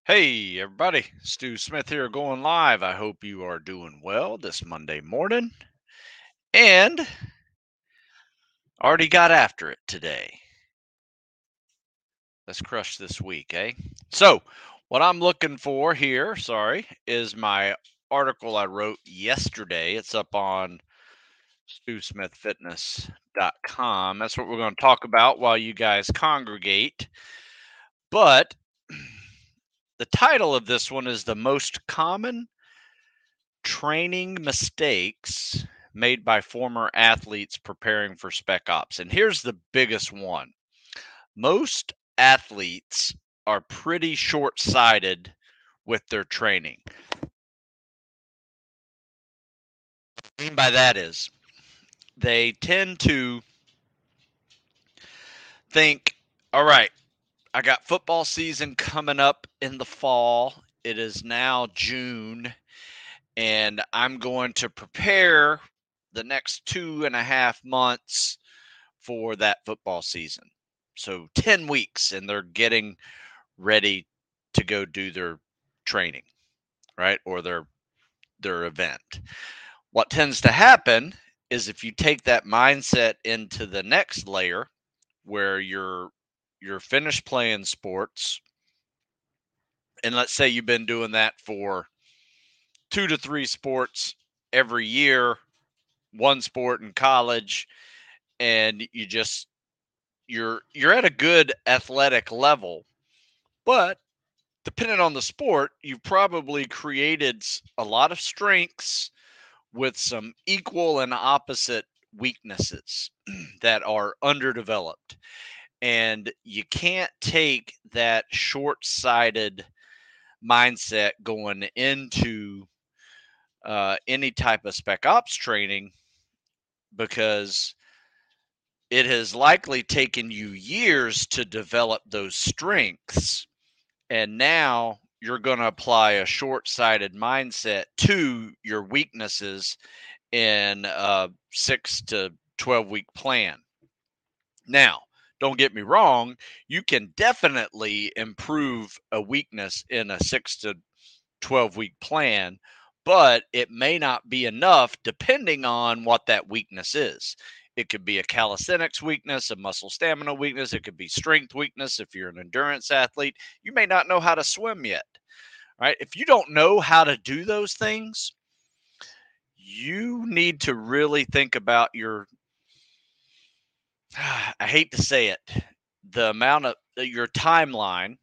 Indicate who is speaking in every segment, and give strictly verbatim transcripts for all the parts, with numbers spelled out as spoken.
Speaker 1: Hey, everybody. Stu Smith here going live. I hope you are doing well this Monday morning and already got after it today. Let's crush this week, eh? So, what I'm looking for here, sorry, is my article I wrote yesterday. It's up on stu smith fitness dot com. That's what we're going to talk about while you guys congregate. But the title of this one is The Most Common Training Mistakes Made by Former Athletes Preparing for Spec Ops. And here's the biggest one. Most athletes are pretty short sighted with their training. What I mean by that is they tend to think, all right, I got football season coming up in the fall. It is now June, and I'm going to prepare the next two and a half months for that football season. So ten weeks, and they're getting ready to go do their training, right? Or their their event. What tends to happen is if you take that mindset into the next layer where you're you're finished playing sports, and let's say you've been doing that for two to three sports every year, one sport in college, and you just you're you're at a good athletic level, but depending on the sport, you've probably created a lot of strengths with some equal and opposite weaknesses that are underdeveloped. And you can't take that short sighted mindset going into uh, any type of spec ops training because it has likely taken you years to develop those strengths. And now you're going to apply a short sighted mindset to your weaknesses in a six to twelve week plan. Now, don't get me wrong, you can definitely improve a weakness in a six to twelve week plan, but it may not be enough depending on what that weakness is. It could be a calisthenics weakness, a muscle stamina weakness. It could be strength weakness. If you're an endurance athlete, you may not know how to swim yet, right? If you don't know how to do those things, you need to really think about your, I hate to say it, the amount of your timeline,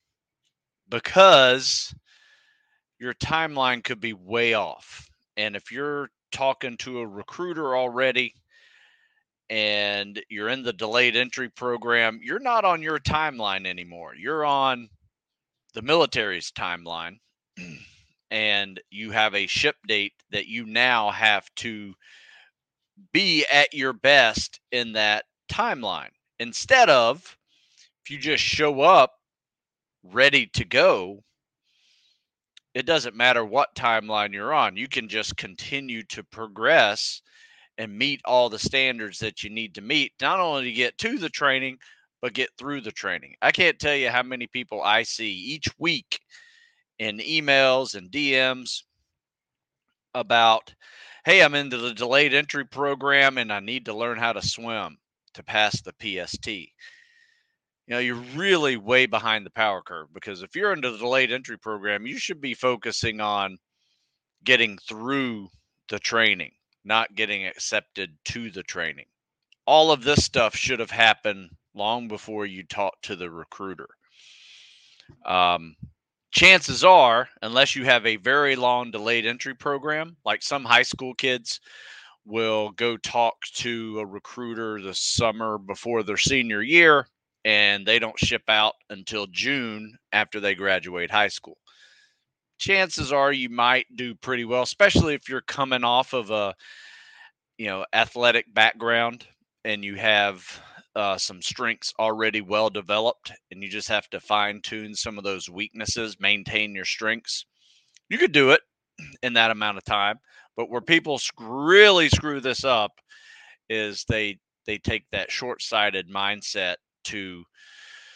Speaker 1: because your timeline could be way off. And if you're talking to a recruiter already and you're in the delayed entry program, you're not on your timeline anymore. You're on the military's timeline. And you have a ship date that you now have to be at your best in that timeline. Instead of, if you just show up ready to go, it doesn't matter what timeline you're on. You can just continue to progress and meet all the standards that you need to meet, not only to get to the training, but get through the training. I can't tell you how many people I see each week in emails and D Ms about, hey, I'm into the delayed entry program and I need to learn how to swim to pass the P S T. You know, you're really way behind the power curve, because if you're into the delayed entry program, you should be focusing on getting through the training, not getting accepted to the training. All of this stuff should have happened long before you talk to the recruiter. Um, chances are, unless you have a very long delayed entry program, like some high school kids will go talk to a recruiter the summer before their senior year, and they don't ship out until June after they graduate high school. Chances are you might do pretty well, especially if you're coming off of a, you know, athletic background and you have uh, some strengths already well developed, and you just have to fine tune some of those weaknesses, maintain your strengths. You could do it in that amount of time. But where people really screw this up is they they take that short-sighted mindset to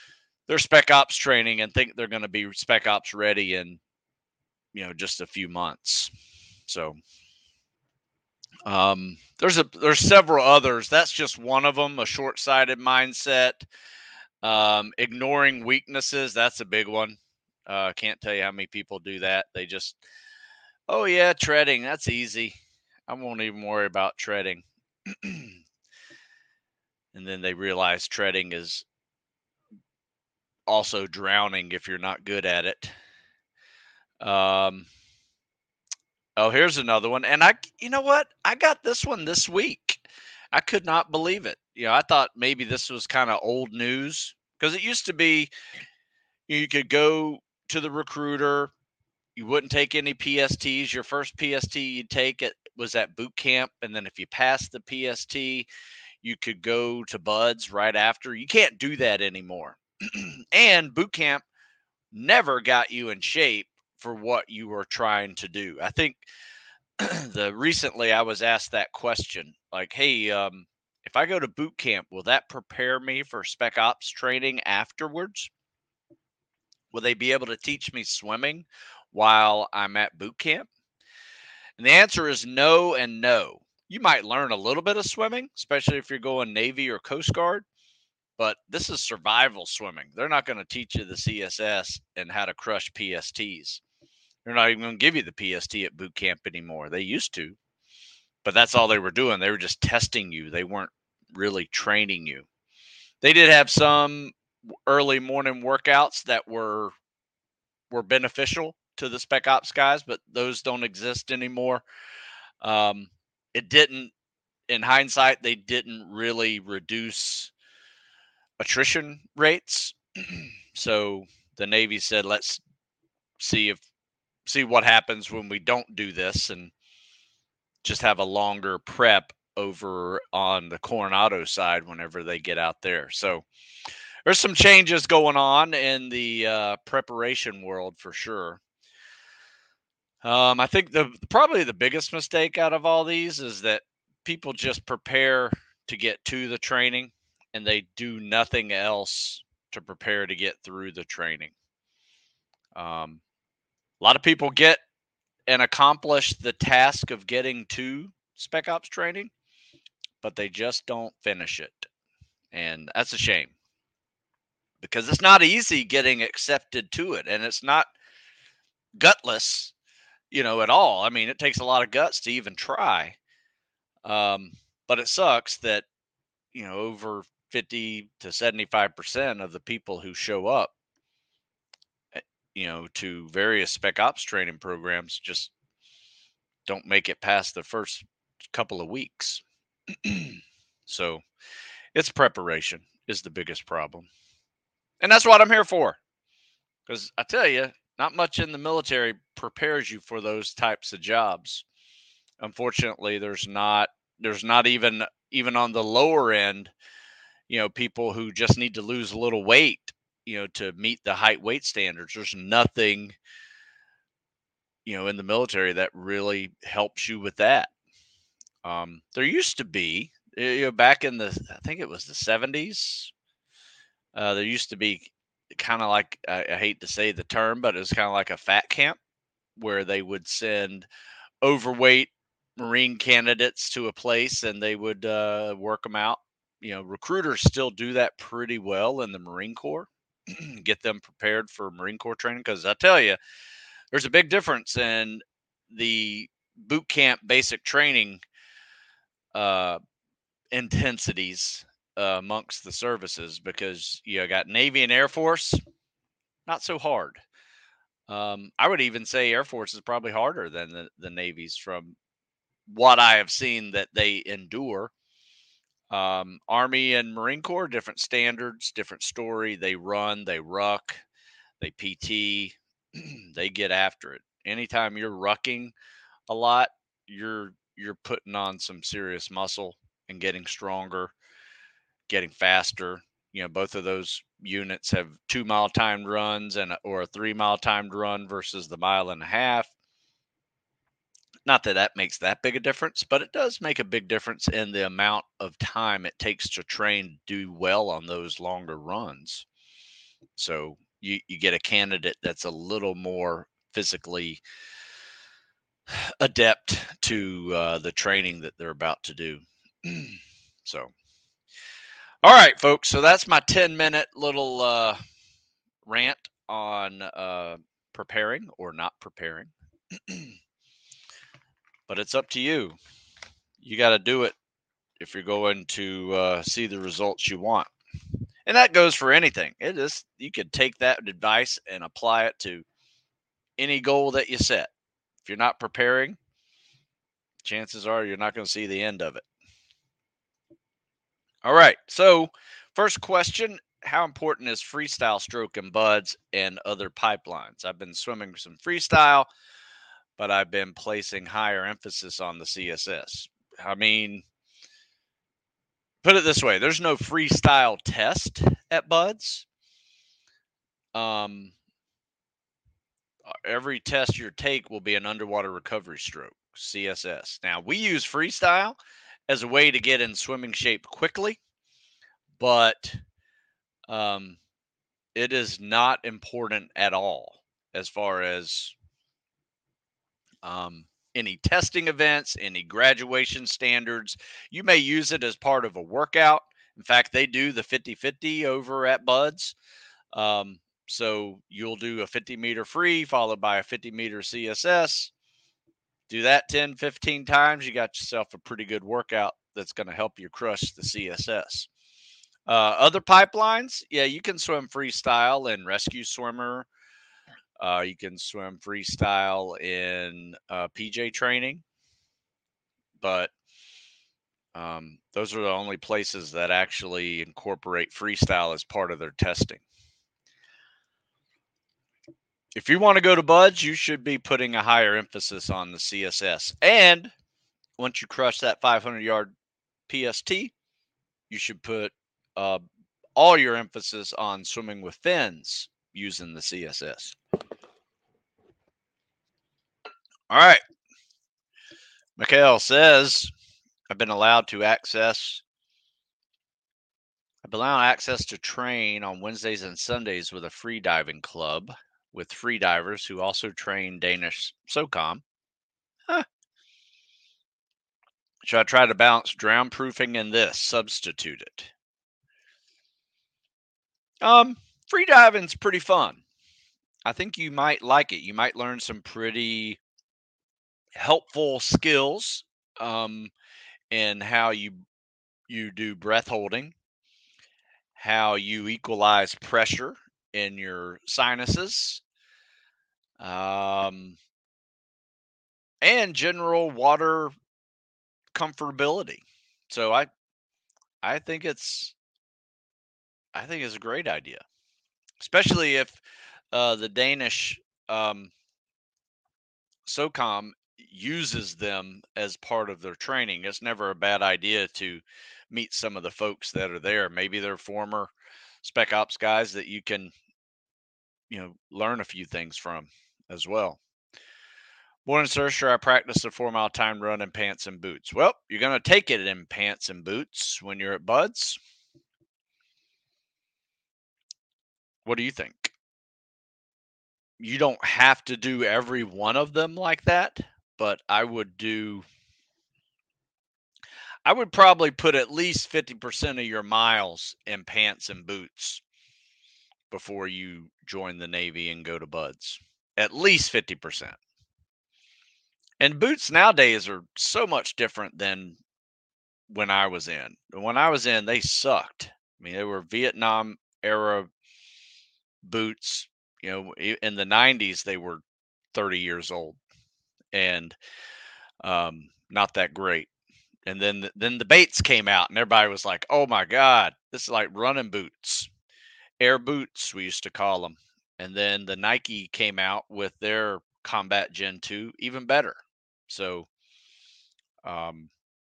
Speaker 1: they're spec ops training and think they're going to be spec ops ready in, you know, just a few months. So um, there's a there's several others. That's just one of them. A short-sighted mindset, um, ignoring weaknesses. That's a big one. Uh, can't tell you how many people do that. They just, oh yeah, treading. That's easy. I won't even worry about treading. And then they realize treading is also drowning if you're not good at it. Um, oh, here's another one. And I, you know what? I got this one this week. I could not believe it. You know, I thought maybe this was kind of old news because it used to be you could go to the recruiter, you wouldn't take any P S Ts. Your first P S T you'd take it was at boot camp. And then if you passed the P S T, you could go to buds right after. You can't do that anymore. And boot camp never got you in shape for what you were trying to do. I think the recently I was asked that question, like, hey, um, if I go to boot camp, will that prepare me for spec ops training afterwards? Will they be able to teach me swimming while I'm at boot camp? And the answer is no and no. You might learn a little bit of swimming, especially if you're going Navy or Coast Guard, but this is survival swimming. They're not going to teach you the C S S and how to crush P S Ts. They're not even going to give you the P S T at boot camp anymore. They used to, but that's all they were doing. They were just testing you. They weren't really training you. They did have some early morning workouts that were were beneficial to the spec ops guys, but those don't exist anymore. Um, it didn't, in hindsight, they didn't really reduce attrition rates. So the Navy said, let's see if see what happens when we don't do this and just have a longer prep over on the Coronado side whenever they get out there. So there's some changes going on in the uh, preparation world for sure. Um, I think the probably the biggest mistake out of all these is that people just prepare to get to the training and they do nothing else to prepare to get through the training. Um, a lot of people get and accomplish the task of getting to spec ops training, but they just don't finish it. And that's a shame because it's not easy getting accepted to it, and it's not gutless, you know, at all. I mean, it takes a lot of guts to even try. Um, but it sucks that, you know, over fifty to seventy-five percent of the people who show up, eh, you know, to various spec ops training programs just don't make it past the first couple of weeks. So it's preparation is the biggest problem. And that's what I'm here for. Because I tell you, not much in the military prepares you for those types of jobs. Unfortunately, there's not there's not even even on the lower end, you know, people who just need to lose a little weight, you know, to meet the height weight standards. There's nothing, you know, in the military that really helps you with that. Um, there used to be, you know, back in the, I think it was the seventies, uh, there used to be kind of like, I, I hate to say the term, but it was kind of like a fat camp where they would send overweight Marine candidates to a place and they would uh, work them out. You know, recruiters still do that pretty well in the Marine Corps, get them prepared for Marine Corps training. Because I tell you, there's a big difference in the boot camp basic training uh, intensities uh, amongst the services because you got Navy and Air Force, not so hard. Um, I would even say Air Force is probably harder than the, the Navy's from what I have seen that they endure. Um, Army and Marine Corps, different standards, different story. They run, they ruck, they P T, they get after it. Anytime you're rucking a lot, you're you're putting on some serious muscle and getting stronger, getting faster. You know, both of those units have two mile timed runs and a, or a three mile timed run versus the mile and a half. Not that that makes that big a difference, but it does make a big difference in the amount of time it takes to train do well on those longer runs. So you, you get a candidate that's a little more physically adept to uh, the training that they're about to do. So, all right, folks. So that's my ten minute little uh, rant on uh, preparing or not preparing. But it's up to you. You got to do it if you're going to uh, see the results you want. And that goes for anything. It is, you can take that advice and apply it to any goal that you set. If you're not preparing, chances are you're not going to see the end of it. All right. So, first question, how important is freestyle stroke in buds and other pipelines? I've been swimming some freestyle, but I've been placing higher emphasis on the C S S. I mean, put it this way, there's no freestyle test at buds. Um, every test you take will be an underwater recovery stroke, C S S. Now, we use freestyle as a way to get in swimming shape quickly, but um, it is not important at all as far as um, any testing events, any graduation standards. You may use it as part of a workout. In fact, they do the fifty fifty over at Buds. Um, so you'll do a fifty meter free followed by a fifty meter C S S. Do that ten, fifteen times. You got yourself a pretty good workout that's going to help you crush the C S S. Uh, other pipelines, yeah, you can swim freestyle in rescue swimmer. Uh, you can swim freestyle in uh, P J training, but um, those are the only places that actually incorporate freestyle as part of their testing. If you want to go to buds, you should be putting a higher emphasis on the C S S. And once you crush that five hundred yard P S T, you should put uh, all your emphasis on swimming with fins using the C S S. All right. Mikhail says, I've been allowed to access I've been allowed access to train on Wednesdays and Sundays with a free diving club with free divers who also train Danish SOCOM. Huh. Should I try to balance drown proofing and this? Substitute it. Um, free diving's pretty fun. I think you might like it. You might learn some pretty helpful skills um, in how you you do breath holding, how you equalize pressure in your sinuses, um, and general water comfortability. So I I think it's I think it's a great idea, especially if uh, the Danish um, SOCOM uses them as part of their training. It's never a bad idea to meet some of the folks that are there. Maybe they're former spec ops guys that you can, you know, learn a few things from as well. Morning, sir. Sure, I practiced a four mile time run in pants and boots. Well, you're going to take it in pants and boots when you're at Buds. What do you think? You don't have to do every one of them like that, but I would do I would probably put at least fifty percent of your miles in pants and boots before you join the Navy and go to Buds. At least fifty percent. And boots nowadays are so much different than when I was in. When I was in, they sucked. I mean, they were Vietnam era boots. You know, in the nineties, they were thirty years old and um, not that great. And then then the Bates came out, and everybody was like, "Oh my God, this is like running boots, air boots," we used to call them. And then the Nike came out with their Combat Gen two, even better. So um,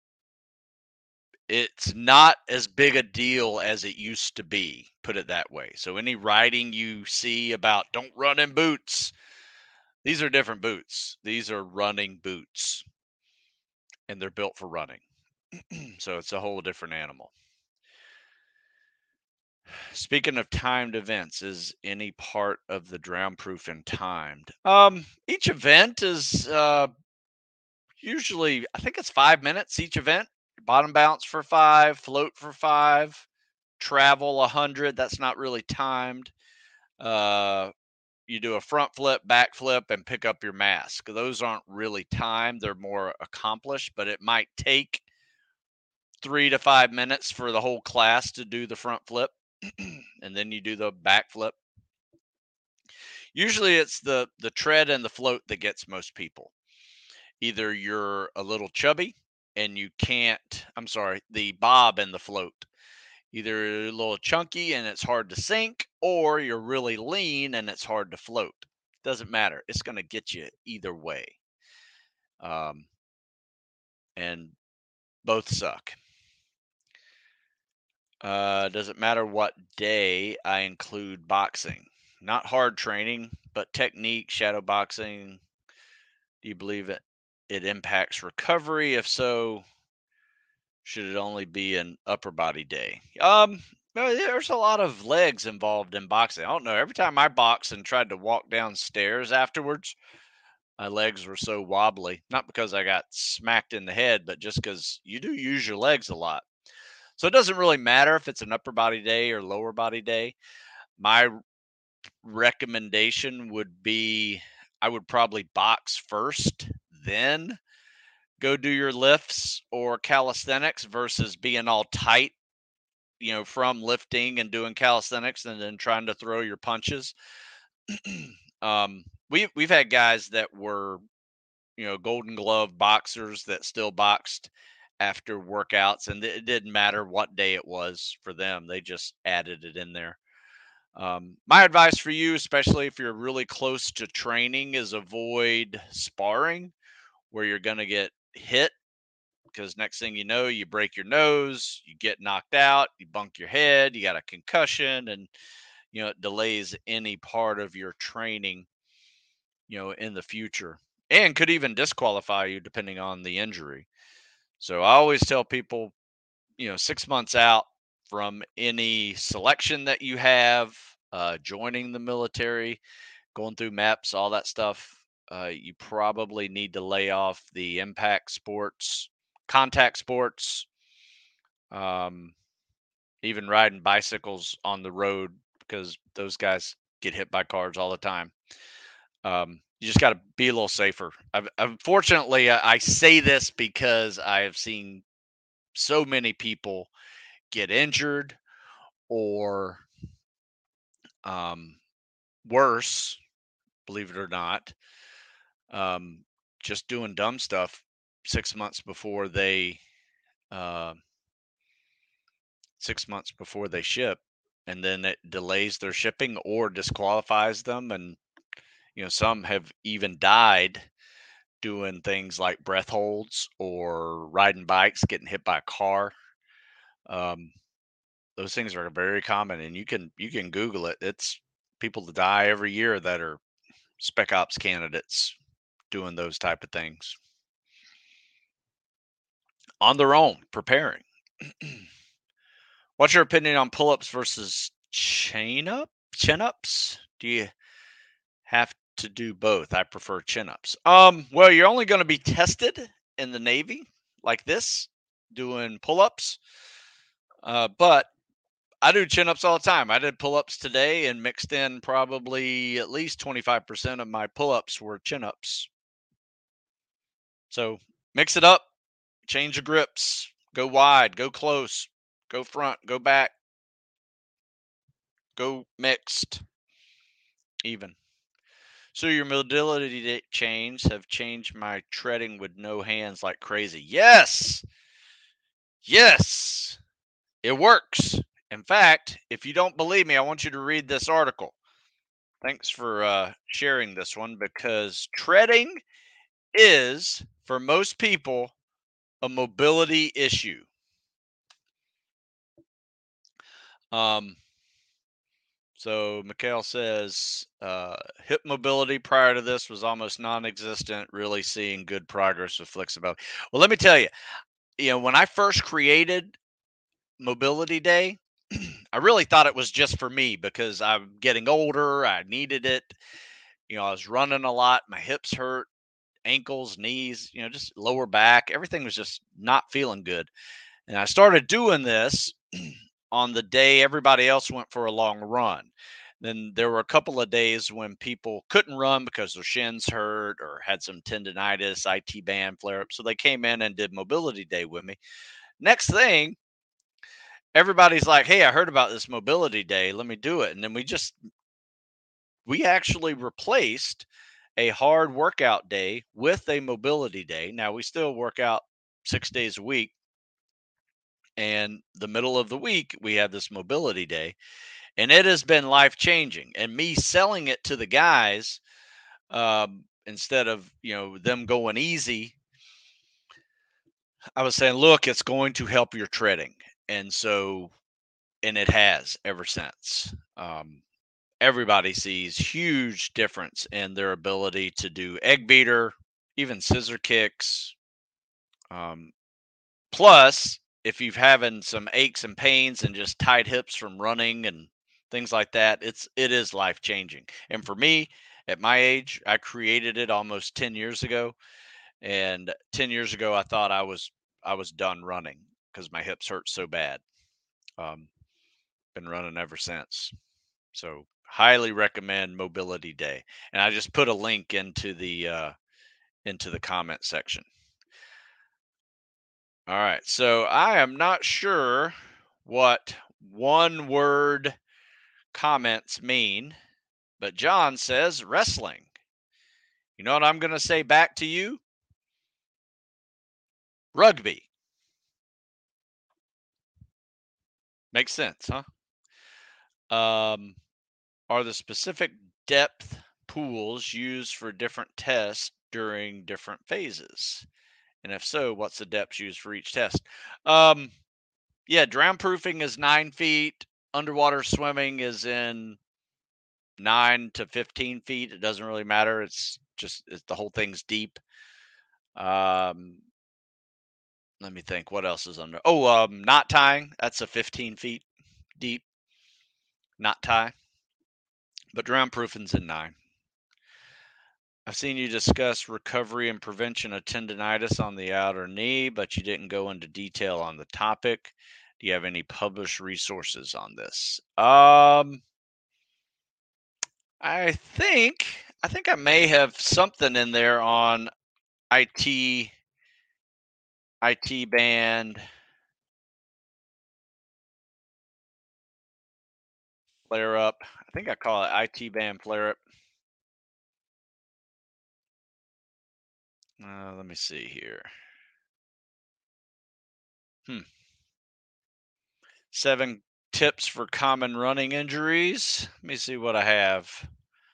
Speaker 1: it's not as big a deal as it used to be, put it that way. So any writing you see about don't run in boots, these are different boots. These are running boots, and they're built for running. So it's a whole different animal. Speaking of timed events, is any part of the drown proofing timed? Um, each event is uh usually, I think it's five minutes each event. Bottom bounce for five, float for five, travel a hundred. That's not really timed. Uh, you do a front flip, back flip, and pick up your mask. Those aren't really timed. They're more accomplished, but it might take three to five minutes for the whole class to do the front flip, and then you do the back flip. Usually, it's the the tread and the float that gets most people. Either you're a little chubby and you can't, I'm sorry, the bob and the float. Either you're a little chunky and it's hard to sink, or you're really lean and it's hard to float. Doesn't matter. It's going to get you either way. Um, and both suck. Uh, does it matter what day I include boxing? Not hard training, but technique, shadow boxing. Do you believe it? It impacts recovery? If so, should it only be an upper body day? Um, well, there's a lot of legs involved in boxing. I don't know. Every time I boxed and tried to walk downstairs afterwards, my legs were so wobbly. Not because I got smacked in the head, but just because you do use your legs a lot. So it doesn't really matter if it's an upper body day or lower body day. My recommendation would be I would probably box first, then go do your lifts or calisthenics versus being all tight, you know, from lifting and doing calisthenics and then trying to throw your punches. um, we we've had guys that were, you know, Golden Glove boxers that still boxed after workouts, and it didn't matter what day it was for them. They just added it in there. Um, my advice for you, especially if you're really close to training, is avoid sparring where you're going to get hit, because next thing you know, you break your nose, you get knocked out, you bunk your head, you got a concussion, and you know it delays any part of your training, you know, in the future, and could even disqualify you depending on the injury. So I always tell people, you know, six months out from any selection that you have, uh, joining the military, going through M E P S, all that stuff, uh, you probably need to lay off the impact sports, contact sports, um, even riding bicycles on the road, because those guys get hit by cars all the time. Um, you just got to be a little safer. I've, unfortunately, I I say this because I have seen so many people get injured or um, worse, believe it or not, um, just doing dumb stuff six months before they uh, six months before they ship, and then it delays their shipping or disqualifies them. And you know, some have even died doing things like breath holds or riding bikes, getting hit by a car. Um, those things are very common, and you can you can Google it. It's people that die every year that are spec ops candidates doing those type of things on their own, preparing. What's your opinion on pull-ups versus chain up chin ups? Do you have to do both? I prefer chin ups. Um, well, you're only going to be tested in the Navy like this, doing pull-ups. Uh, but I do chin ups all the time. I did pull ups today and mixed in probably at least twenty-five percent of my pull ups were chin ups. So mix it up, change the grips, go wide, go close, go front, go back, go mixed, even. So your mobility chains have changed my treading with no hands like crazy. Yes, yes, it works. In fact, if you don't believe me, I want you to read this article. Thanks for uh, sharing this one, because treading is, for most people, a mobility issue. Um, so Mikhail says uh, hip mobility prior to this was almost non-existent. Really seeing good progress with flexibility. Well, let me tell you, you know, when I first created Mobility Day, I really thought it was just for me because I'm getting older. I needed it. You know, I was running a lot. My hips hurt, ankles, knees, you know, just lower back. Everything was just not feeling good. And I started doing this on the day everybody else went for a long run. Then there were a couple of days when people couldn't run because their shins hurt or had some tendonitis, I T band flare up. So they came in and did mobility day with me. Next thing, everybody's like, "Hey, I heard about this mobility day. Let me do it." And then we just we actually replaced a hard workout day with a mobility day. Now we still work out six days a week, and the middle of the week we have this mobility day, and it has been life changing. And me selling it to the guys, um, instead of you know them going easy, I was saying, look, it's going to help your treading, and so and it has ever since. Um, everybody sees huge difference in their ability to do egg beater, even scissor kicks. Um, Plus, if you've having some aches and pains and just tight hips from running and things like that, it's it is life changing. And for me, at my age, I created it almost ten years ago. And ten years ago, I thought I was I was done running because my hips hurt so bad. Um, been running ever since. So highly recommend Mobility Day. And I just put a link into the uh, into the comment section. All right. So I am not sure what one word comments mean, but John says wrestling. You know what I'm going to say back to you? Rugby. Makes sense, huh? Um, are the specific depth pools used for different tests during different phases? And if so, what's the depth used for each test? Um, yeah, drown proofing is nine feet. Underwater swimming is in nine to fifteen feet. It doesn't really matter. It's just it's, the whole thing's deep. Um, let me think. What else is under? Oh, um, knot tying. That's a fifteen feet deep knot tie. But drown proofing's in nine. I've seen you discuss recovery and prevention of tendonitis on the outer knee, but you didn't go into detail on the topic. Do you have any published resources on this? Um, I think I think I may have something in there on I T I T band flare up. I think I call it I T band flare up. Uh, let me see here. Hmm. Seven tips for common running injuries. Let me see what I have.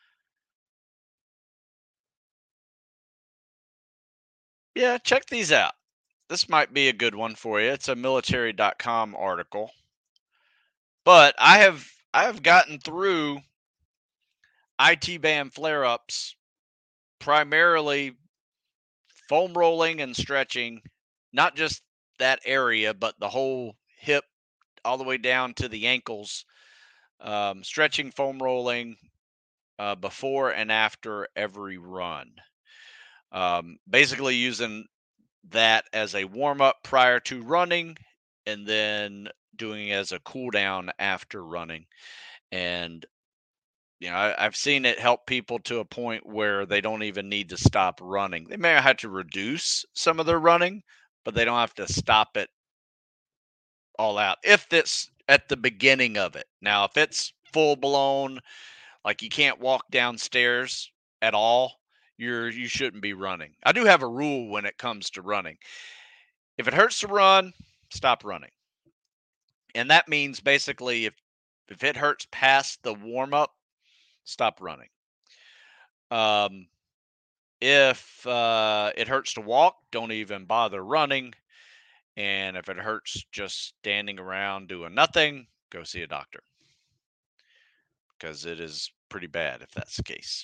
Speaker 1: Yeah, check these out. This might be a good one for you. It's a military dot com article. But I have I have gotten through I T band flare ups primarily foam rolling and stretching, not just that area, but the whole hip all the way down to the ankles. Um, stretching, foam rolling uh, before and after every run. Um, basically, using that as a warm up prior to running, and then doing it as a cool down after running. And you know, I, I've seen it help people to a point where they don't even need to stop running. They may have to reduce some of their running, but they don't have to stop it all out if it's at the beginning of it. Now, if it's full blown, like you can't walk downstairs at all, you're you shouldn't be running. I do have a rule when it comes to running. If it hurts to run, stop running. And that means basically if if it hurts past the warm up, stop running. Um, if uh, it hurts to walk, don't even bother running. And if it hurts just standing around doing nothing, go see a doctor because it is pretty bad if that's the case.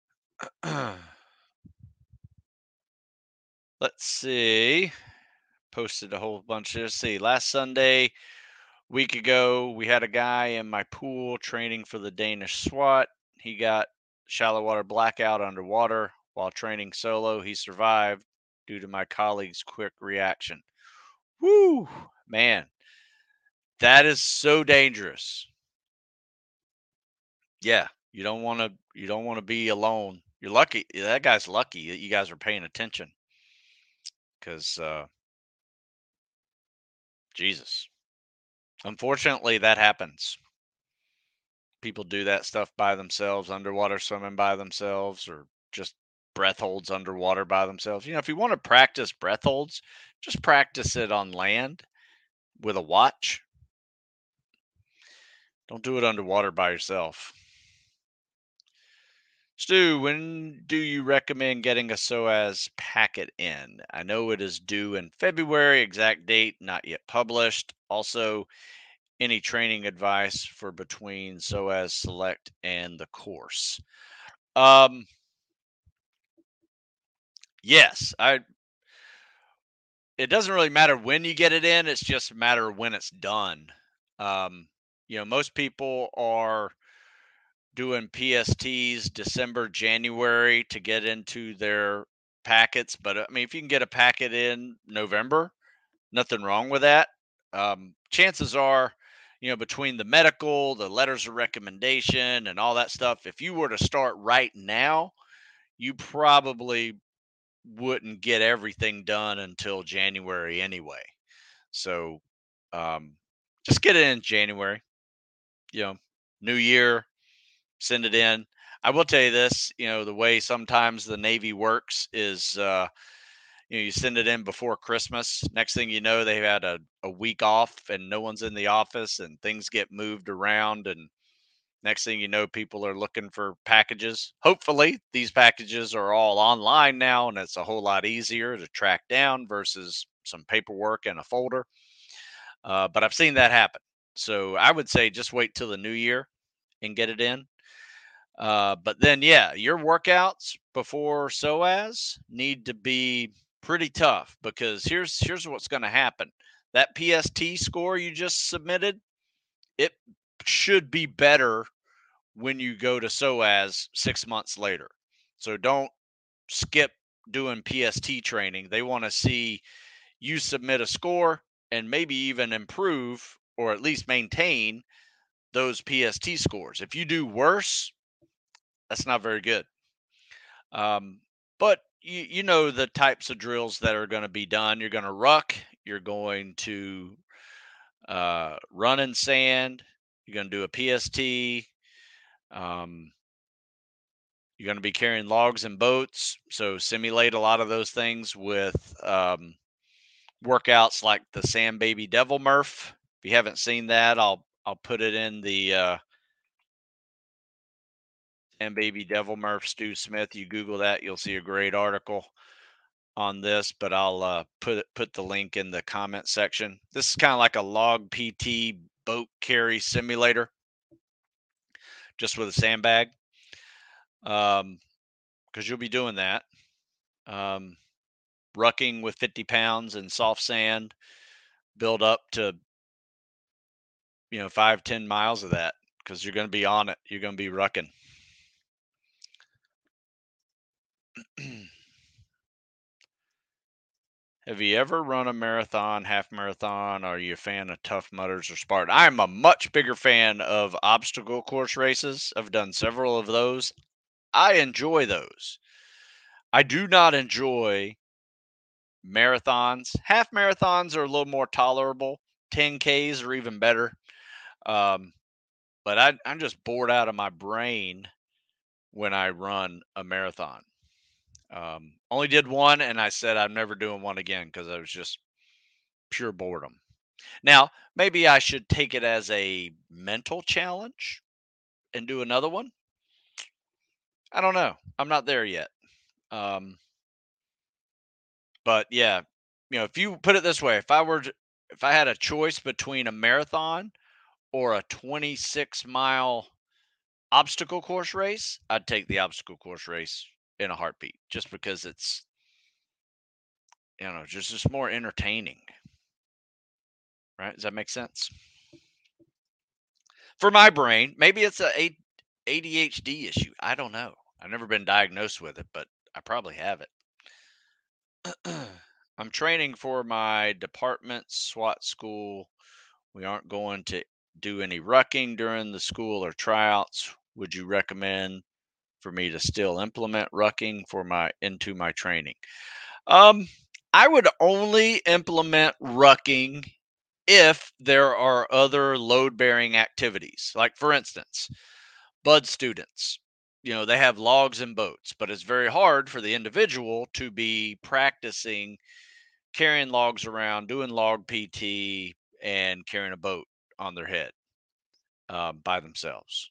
Speaker 1: Let's see. posted a whole bunch. Let's see. Last Sunday, week ago, we had a guy in my pool training for the Danish SWAT. He got shallow water blackout underwater while training solo. He survived due to my colleague's quick reaction. Woo, man, that is so dangerous. Yeah, you don't want to. You don't want to be alone. You're lucky. That guy's lucky that you guys are paying attention, because uh, Jesus. Unfortunately, that happens. People do that stuff by themselves, underwater swimming by themselves, or just breath holds underwater by themselves. You know, if you want to practice breath holds, just practice it on land with a watch. Don't do it underwater by yourself. Stu, when do you recommend getting a S O A S packet in? I know it is due in February, exact date not yet published. Also, any training advice for between S O A S Select and the course? Um, yes, I. It doesn't really matter when you get it in; it's just a matter of when it's done. Um, you know, most people are doing P S Ts December, January to get into their packets. But I mean, if you can get a packet in November, nothing wrong with that. Um, chances are, you know, between the medical, the letters of recommendation, and all that stuff, if you were to start right now, you probably wouldn't get everything done until January anyway. So um, just get it in January, you know, new year, send it in. I will tell you this, you know, the way sometimes the Navy works is, uh, you know, you send it in before Christmas. Next thing you know, they had a, a week off and no one's in the office and things get moved around. And next thing you know, people are looking for packages. Hopefully, these packages are all online now and it's a whole lot easier to track down versus some paperwork in a folder. Uh, but I've seen that happen. So I would say just wait till the new year and get it in. Uh, but then, yeah, your workouts before S O A S need to be pretty tough, because here's here's what's going to happen. That P S T score you just submitted, it should be better when you go to S O A S six months later. So don't skip doing P S T training. They want to see you submit a score and maybe even improve or at least maintain those P S T scores. If you do worse, that's not very good. Um, but you, you know the types of drills that are going to be done. You're going to ruck. You're going to uh, run in sand. You're going to do a P S T. Um, you're going to be carrying logs and boats. So simulate a lot of those things with um, workouts like the Sand Baby Devil Murph. If you haven't seen that, I'll I'll put it in the uh, Sand Baby Devil Murph Stu Smith. You Google that, you'll see a great article on this, but I'll uh, put put the link in the comment section. This is kind of like a log P T boat carry simulator, just with a sandbag, um, because you'll be doing that. Um, rucking with fifty pounds in soft sand, build up to you know five ten miles of that, because you're going to be on it. You're going to be rucking. Have you ever run a marathon, half marathon? Are you a fan of Tough Mudders or Spartan? I'm a much bigger fan of obstacle course races. I've done several of those. I enjoy those. I do not enjoy marathons. Half marathons are a little more tolerable. ten Ks are even better. Um, but I, I'm just bored out of my brain when I run a marathon. Um, only did one, and I said I'm never doing one again because I was just pure boredom. Now, maybe I should take it as a mental challenge and do another one. I don't know. I'm not there yet. Um, but yeah, you know, if you put it this way, if I were to, if I had a choice between a marathon or a twenty-six mile obstacle course race, I'd take the obstacle course race in a heartbeat, just because it's you know, just just more entertaining, right? Does that make sense? For my brain, maybe it's a A- ADHD issue. I don't know. I've never been diagnosed with it, but I probably have it. I'm training for my department SWAT school. We aren't going to do any rucking during the school or tryouts. Would you recommend for me to still implement rucking for my into my training? Um, I would only implement rucking if there are other load bearing activities. Like, for instance, bud students, you know, they have logs and boats, but it's very hard for the individual to be practicing carrying logs around, doing log P T, and carrying a boat on their head um, by themselves.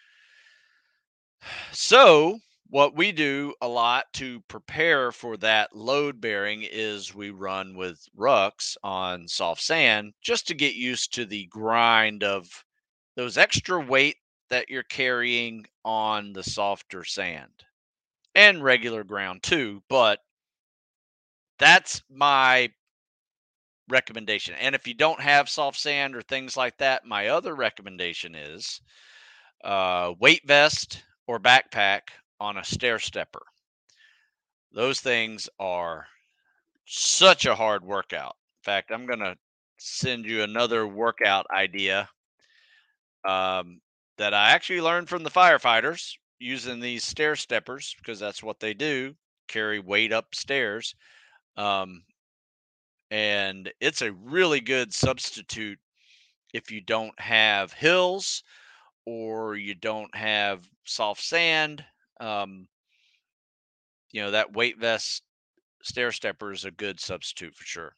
Speaker 1: So, what we do a lot to prepare for that load bearing is we run with rucks on soft sand just to get used to the grind of those extra weight that you're carrying on the softer sand and regular ground too. But that's my recommendation. And if you don't have soft sand or things like that, my other recommendation is uh, weight vest or backpack on a stair stepper. Those things are such a hard workout. In fact, I'm going to send you another workout idea um, that I actually learned from the firefighters using these stair steppers because that's what they do, carry weight upstairs. Um, and it's a really good substitute if you don't have hills or you don't have soft sand. Um, you know, that weight vest stair stepper is a good substitute for sure.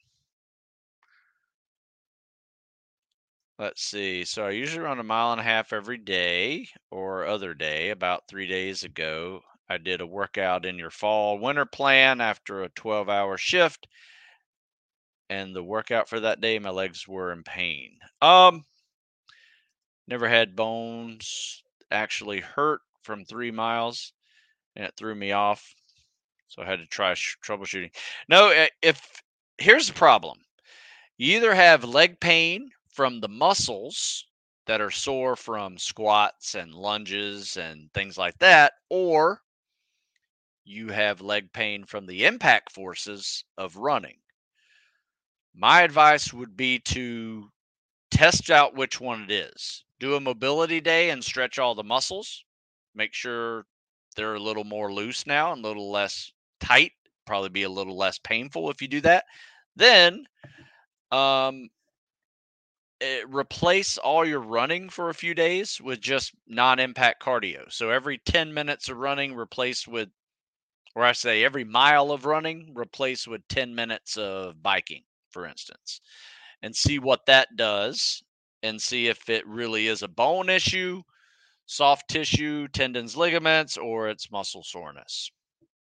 Speaker 1: Let's see. So I usually run a mile and a half every day or other day. About three days ago, I did a workout in your fall winter plan after a twelve hour shift. And the workout for that day, my legs were in pain. Um, never had bones actually hurt from three miles, and it threw me off. So I had to try sh- troubleshooting. No, i- if here's the problem, you either have leg pain from the muscles that are sore from squats and lunges and things like that, or you have leg pain from the impact forces of running. My advice would be to test out which one it is. Do a mobility day and stretch all the muscles. Make sure they're a little more loose now and a little less tight. Probably be a little less painful if you do that. Then um, eh, replace all your running for a few days with just non-impact cardio. So every ten minutes of running replaced with, or I say every mile of running replaced with ten minutes of biking, for instance, and see what that does and see if it really is a bone issue, soft tissue, tendons, ligaments, or it's muscle soreness.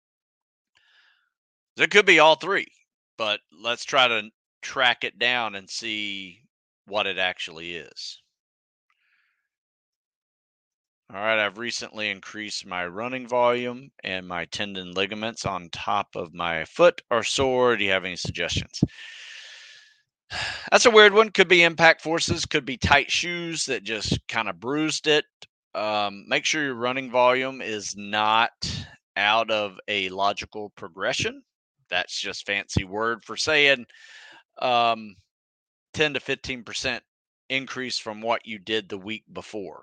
Speaker 1: It could be all three, but let's try to track it down and see what it actually is. All right, I've recently increased my running volume and my tendon ligaments on top of my foot are sore. Do you have any suggestions? That's a weird one. Could be impact forces, could be tight shoes that just kind of bruised it. Um, make sure your running volume is not out of a logical progression. That's just fancy word for saying um, ten to fifteen percent increase from what you did the week before.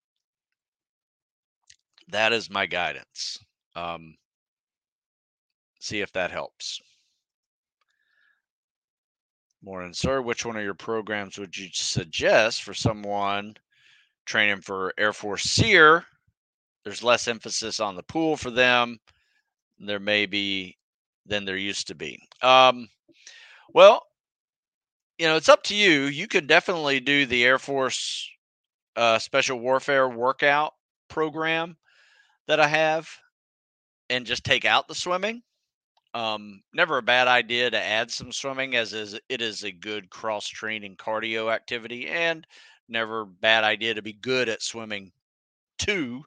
Speaker 1: That is my guidance. Um, see if that helps. Morning, sir. Which one of your programs would you suggest for someone training for Air Force SEER? There's less emphasis on the pool for them. There may be than there used to be. Um, well, you know, it's up to you. You could definitely do the Air Force uh, Special Warfare workout program that I have and just take out the swimming. Um, never a bad idea to add some swimming, as is it is a good cross training cardio activity, and never bad idea to be good at swimming too,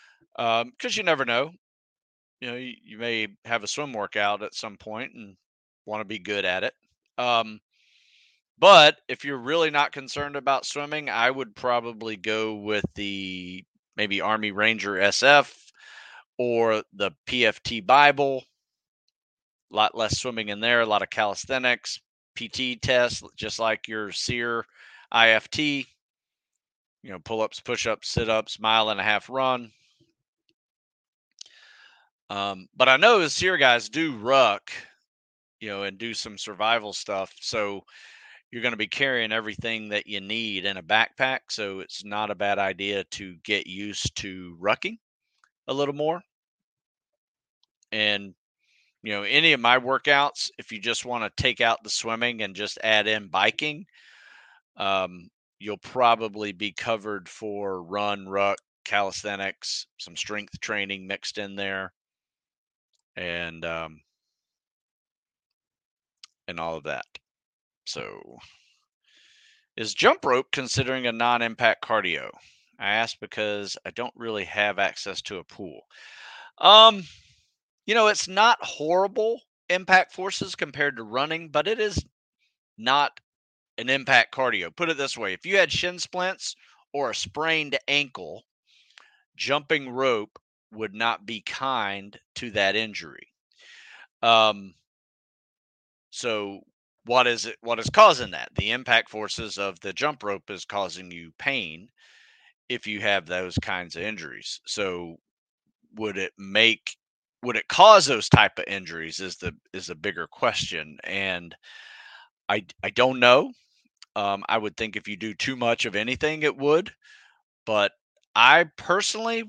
Speaker 1: because um, you never know. You know, you, you may have a swim workout at some point, and want to be good at it. Um, but if you're really not concerned about swimming, I would probably go with the maybe Army Ranger S F or the P F T Bible. A lot less swimming in there, a lot of calisthenics, P T tests, just like your SEER I F T, you know, pull ups, push ups, sit ups, mile and a half run. Um, but I know the SEER guys do ruck, you know, and do some survival stuff. So you're going to be carrying everything that you need in a backpack. So it's not a bad idea to get used to rucking a little more. And, you know, any of my workouts, if you just want to take out the swimming and just add in biking, um, you'll probably be covered for run, ruck, calisthenics, some strength training mixed in there, and um, and all of that. So, is jump rope considering a non-impact cardio? I ask because I don't really have access to a pool. Um, you know, it's not horrible impact forces compared to running, but it is not an impact cardio. Put it this way: if you had shin splints or a sprained ankle, jumping rope would not be kind to that injury. Um, so what is it? What is causing that? The impact forces of the jump rope is causing you pain if you have those kinds of injuries. So would it make would it cause those type of injuries is the is the bigger question. And I I don't know. Um, I would think if you do too much of anything, it would. But I personally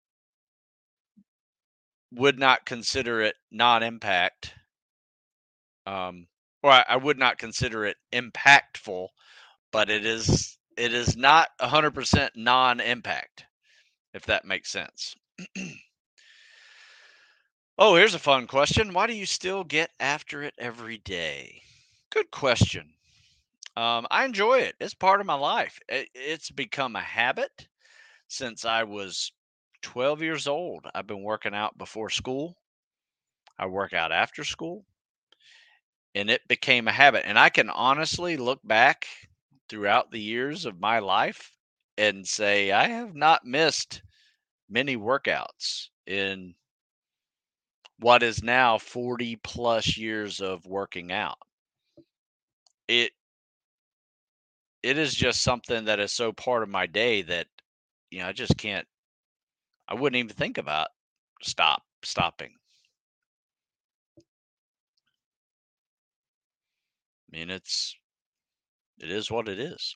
Speaker 1: would not consider it non-impact, um, or I, I would not consider it impactful, but it is it is not one hundred percent non-impact, if that makes sense. Oh, here's a fun question. Why do you still get after it every day? Good question. Um, I enjoy it. It's part of my life. It, it's become a habit since I was twelve years old. I've been working out before school. I work out after school, and it became a habit. And I can honestly look back throughout the years of my life and say I have not missed many workouts in what is now forty plus years of working out. It it is just something that is so part of my day that, you know, I just can't I wouldn't even think about stop stopping. I mean, it's it is what it is.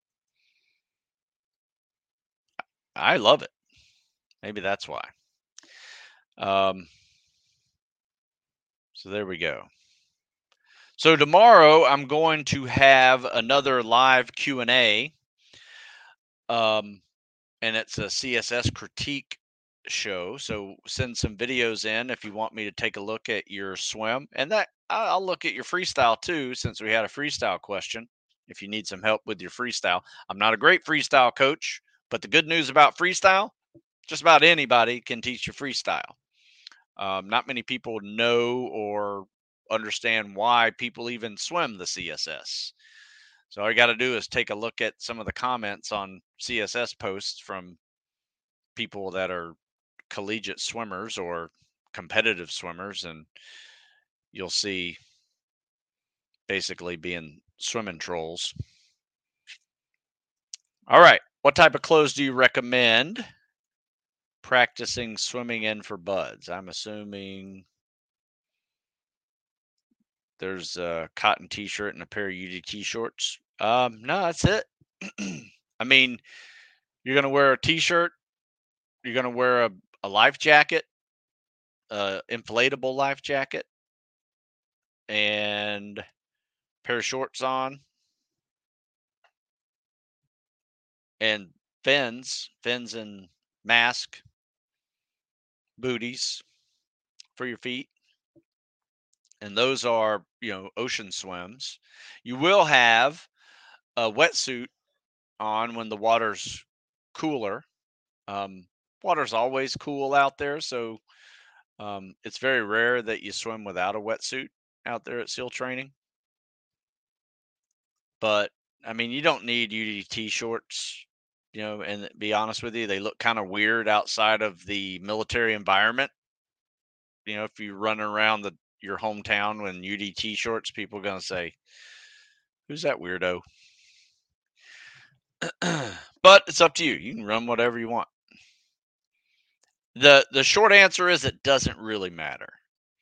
Speaker 1: I love it. Maybe that's why. Um, so there we go. So tomorrow I'm going to have another live Q and A, um, and it's a C S S critique show. So send some videos in if you want me to take a look at your swim, and that I- I'll look at your freestyle too, since we had a freestyle question. If you need some help with your freestyle, I'm not a great freestyle coach, but the good news about freestyle, just about anybody can teach you freestyle. Um, not many people know or understand why people even swim the C S S. So all you got to do is take a look at some of the comments on C S S posts from people that are collegiate swimmers or competitive swimmers, and you'll see basically being swimming trolls. All right. What type of clothes do you recommend practicing swimming in for buds? I'm assuming there's a cotton t-shirt and a pair of U D T shorts. Um, no, that's it. I mean, you're gonna wear a t-shirt, you're gonna wear a, a life jacket, a inflatable life jacket, and a pair of shorts on, and fins, fins and mask, booties for your feet. And those are, you know, ocean swims. You will have a wetsuit on when the water's cooler. Um, water's always cool out there, so um, it's very rare that you swim without a wetsuit. out there at SEAL training. But I mean, you don't need U D T shorts, you know, and to be honest with you, they look kind of weird outside of the military environment. You know, if you run around the your hometown in U D T shorts, people are gonna say, "Who's that weirdo?" But it's up to you. You can run whatever you want. the The short answer is it doesn't really matter.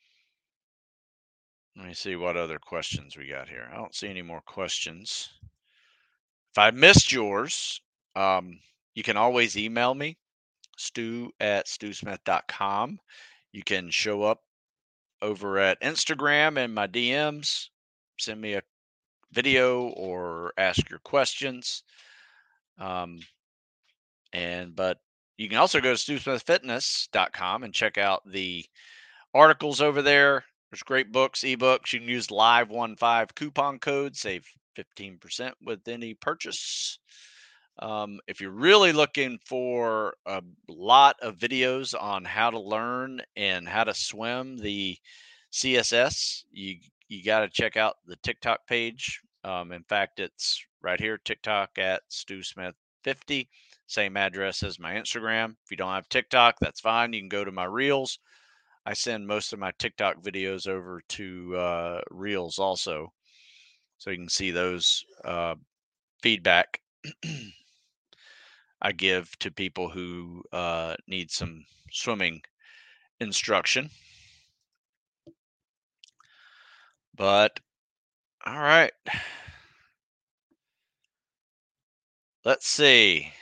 Speaker 1: Let me see what other questions we got here. I don't see any more questions. If I missed yours, um, you can always email me, stu at stu smith dot com. You can show up over at Instagram in my D Ms, send me a video or ask your questions. Um, and but you can also go to stu smith fitness dot com and check out the articles over there. There's great books, ebooks. You can use live fifteen coupon code, save fifteen percent with any purchase. Um, if you're really looking for a lot of videos on how to learn and how to swim the C S S, you you got to check out the TikTok page. Um, in fact, it's right here, TikTok at Stu Smith fifty, same address as my Instagram. If you don't have TikTok, that's fine. You can go to my Reels. I send most of my TikTok videos over to uh, Reels also, so you can see those uh, feedback I give to people who uh, need some swimming instruction. But all right, let's see.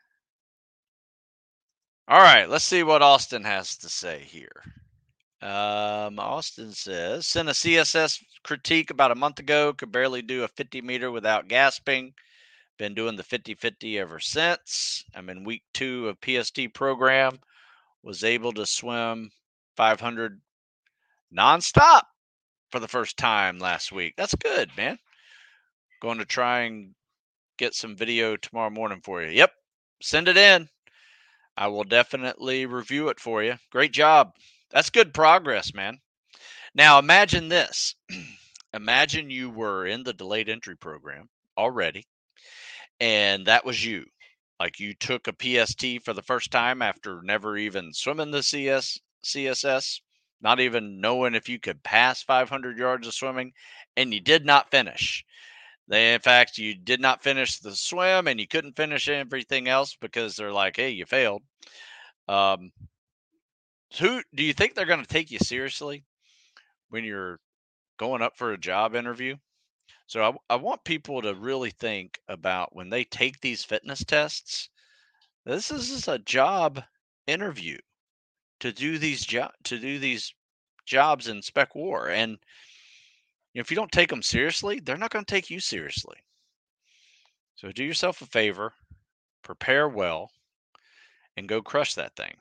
Speaker 1: All right, let's see what Austin has to say here. Um, Austin says, sent a C S S critique about a month ago. Could barely do a fifty meter without gasping. Been doing the fifty fifty ever since. I'm in week two of P S T program. Was able to swim five hundred nonstop for the first time last week. That's good, man. Going to try and get some video tomorrow morning for you. Yep. Send it in. I will definitely review it for you. Great job. That's good progress, man. Now imagine this. Imagine you were in the delayed entry program already, and that was you. Like you took a P S T for the first time after never even swimming the C S, C S S, not even knowing if you could pass five hundred yards of swimming, and you did not finish. They, in fact, you did not finish the swim and you couldn't finish everything else because they're like, hey, you failed. Um, who do you think they're going to take you seriously when you're going up for a job interview? So I, I want people to really think about when they take these fitness tests, this is a job interview to do these job to do these jobs in spec war. And if you don't take them seriously, they're not going to take you seriously. So do yourself a favor, prepare well, and go crush that thing.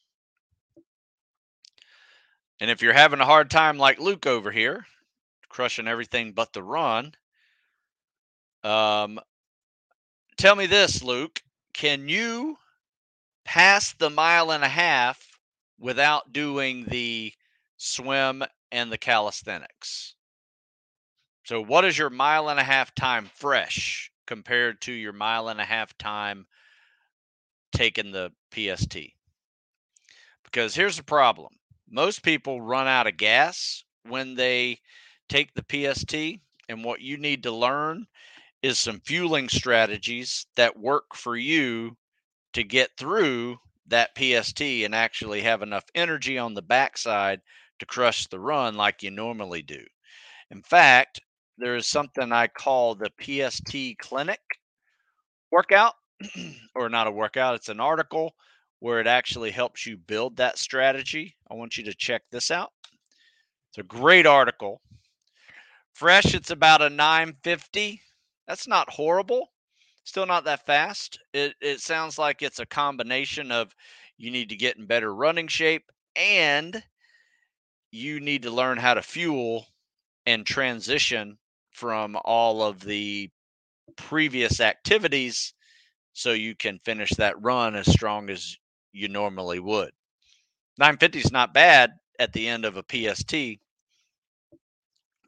Speaker 1: And if you're having a hard time like Luke over here, crushing everything but the run, um, tell me this, Luke. Can you pass the mile and a half without doing the swim and the calisthenics? So what is your mile and a half time fresh compared to your mile and a half time taking the P S T? Because here's the problem. Most people run out of gas when they take the P S T, and what you need to learn is some fueling strategies that work for you to get through that P S T and actually have enough energy on the backside to crush the run like you normally do. In fact, there is something I call the P S T clinic workout, or not a workout, it's an article where it actually helps you build that strategy. I want you to check this out. It's a great article. Fresh, it's about a nine fifty. That's not horrible. Still not that fast. It, it sounds like it's a combination of you need to get in better running shape and you need to learn how to fuel and transition from all of the previous activities so you can finish that run as strong as you normally would. nine fifty is not bad at the end of a P S T.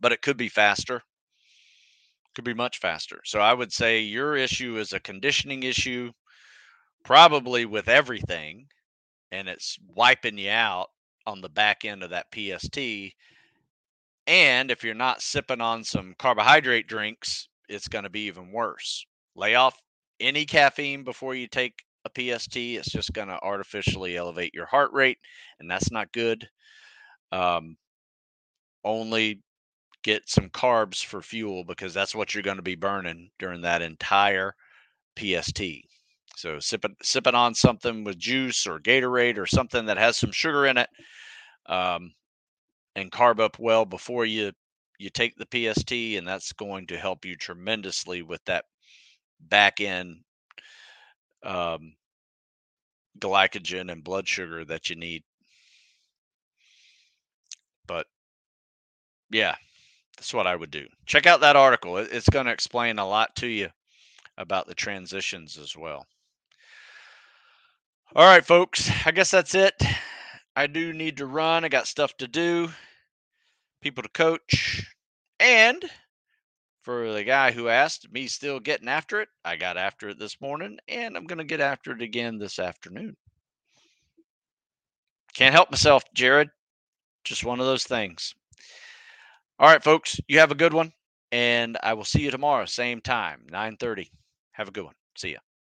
Speaker 1: but it could be faster. Could be much faster. So I would say your issue is a conditioning issue, probably with everything, and it's wiping you out on the back end of that P S T. And if you're not sipping on some carbohydrate drinks, it's going to be even worse. Lay off any caffeine before you take a P S T. It's just going to artificially elevate your heart rate, and that's not good. Um, only get some carbs for fuel because that's what you're going to be burning during that entire P S T. So sipping sipping on something with juice or Gatorade or something that has some sugar in it, um, and carb up well before you you take the P S T, and that's going to help you tremendously with that back end um, glycogen and blood sugar that you need. But yeah, that's what I would do. Check out that article. It's going to explain a lot to you about the transitions as well. All right, folks, I guess that's it. I do need to run. I got stuff to do, people to coach. And for the guy who asked me still getting after it, I got after it this morning, and I'm going to get after it again this afternoon. Can't help myself, Jared. Just one of those things. All right, folks, you have a good one, and I will see you tomorrow, same time, nine thirty. Have a good one. See ya.